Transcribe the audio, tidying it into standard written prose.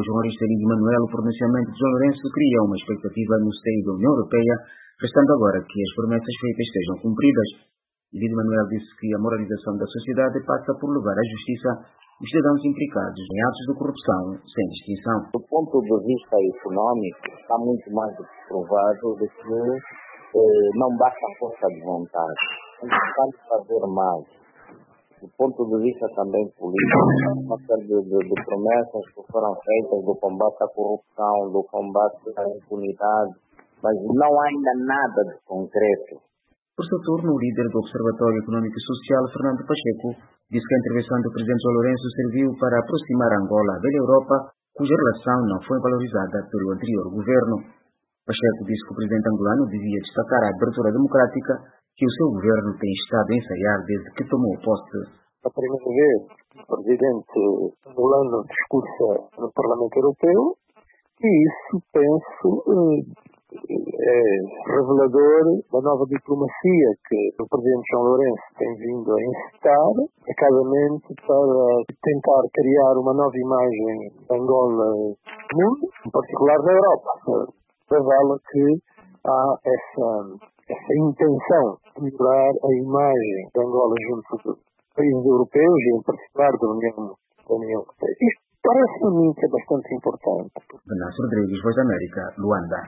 ao jornalista Lídio Manuel, o pronunciamento de João Lourenço cria uma expectativa no seio da União Europeia, restando agora que as promessas feitas sejam cumpridas. Lídio Manuel disse que a moralização da sociedade passa por levar à justiça os cidadãos implicados em atos de corrupção sem distinção. Do ponto de vista econômico, está muito mais provado de que não basta a força de vontade. É importante fazer mais. Do ponto de vista também político, uma série de promessas que foram feitas do combate à corrupção, do combate à impunidade, mas não há ainda nada de concreto. Por seu turno, o líder do Observatório Econômico e Social, Fernando Pacheco, disse que a intervenção do presidente João Lourenço serviu para aproximar Angola da Europa, cuja relação não foi valorizada pelo anterior governo. Pacheco disse que o presidente angolano devia destacar a abertura democrática que o seu governo tem estado a ensaiar desde que tomou posse. A primeira vez o presidente angolano discursa no Parlamento Europeu e isso, penso, é revelador da nova diplomacia que o presidente João Lourenço tem vindo a incitar, acadamente, para tentar criar uma nova imagem de Angola no mundo, em particular na Europa. Revela que há essa intenção de melhorar a imagem de Angola junto dos países europeus e, em particular, da União Europeia. Isto parece-me a mim que é bastante importante. Venâncio Rodrigues, Voz da América, Luanda.